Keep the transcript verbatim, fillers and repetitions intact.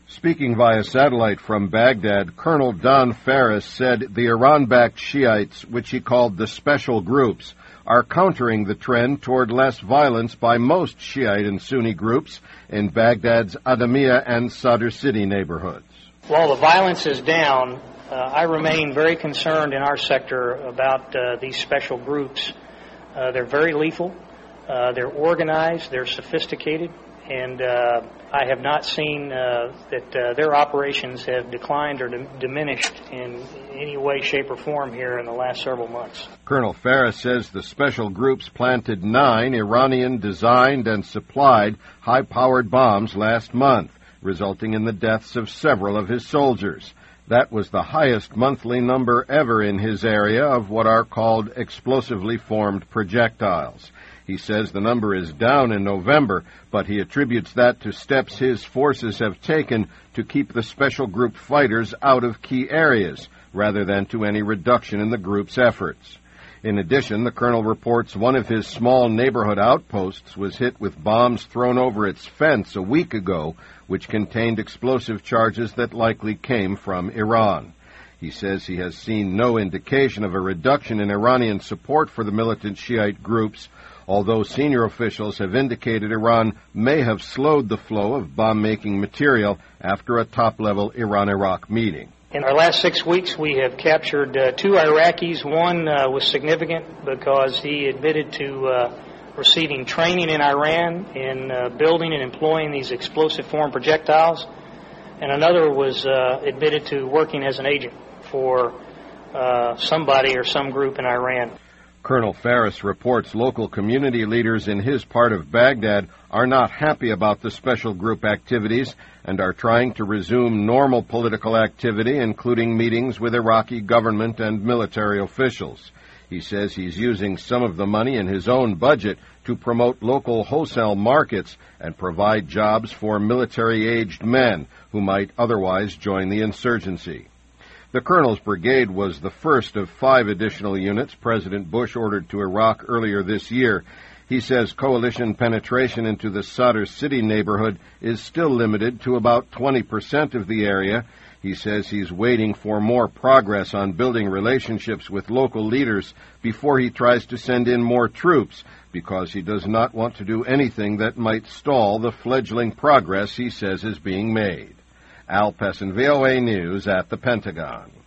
Speaking via satellite from Baghdad, Colonel Don Farris said the Iran-backed Shiites, which he called the special groups, are countering the trend toward less violence by most Shiite and Sunni groups in Baghdad's Adamiyah and Sadr City neighborhoods. While the violence is down, uh, I remain very concerned in our sector about uh, these special groups. Uh, they're very lethal, uh, they're organized, they're sophisticated, and uh, I have not seen uh, that uh, their operations have declined or d- diminished in any way, shape, or form here in the last several months. Colonel Farris says the special groups planted nine Iranian-designed and supplied high-powered bombs last month, resulting in the deaths of several of his soldiers. That was the highest monthly number ever in his area of what are called explosively formed projectiles. He says the number is down in November, but he attributes that to steps his forces have taken to keep the special group fighters out of key areas, rather than to any reduction in the group's efforts. In addition, the colonel reports one of his small neighborhood outposts was hit with bombs thrown over its fence a week ago, which contained explosive charges that likely came from Iran. He says he has seen no indication of a reduction in Iranian support for the militant Shiite groups, although senior officials have indicated Iran may have slowed the flow of bomb-making material after a top-level Iran-Iraq meeting. In our last six weeks, we have captured uh, two Iraqis. One uh, was significant because he admitted to uh, receiving training in Iran in uh, building and employing these explosive form projectiles. And another was uh, admitted to working as an agent for uh, somebody or some group in Iran. Colonel Farris reports local community leaders in his part of Baghdad are not happy about the special group activities and are trying to resume normal political activity, including meetings with Iraqi government and military officials. He says he's using some of the money in his own budget to promote local wholesale markets and provide jobs for military-aged men who might otherwise join the insurgency. The colonel's brigade was the first of five additional units President Bush ordered to Iraq earlier this year. He says coalition penetration into the Sadr City neighborhood is still limited to about twenty percent of the area. He says he's waiting for more progress on building relationships with local leaders before he tries to send in more troops, because he does not want to do anything that might stall the fledgling progress he says is being made. Al Pessin, V O A News at the Pentagon.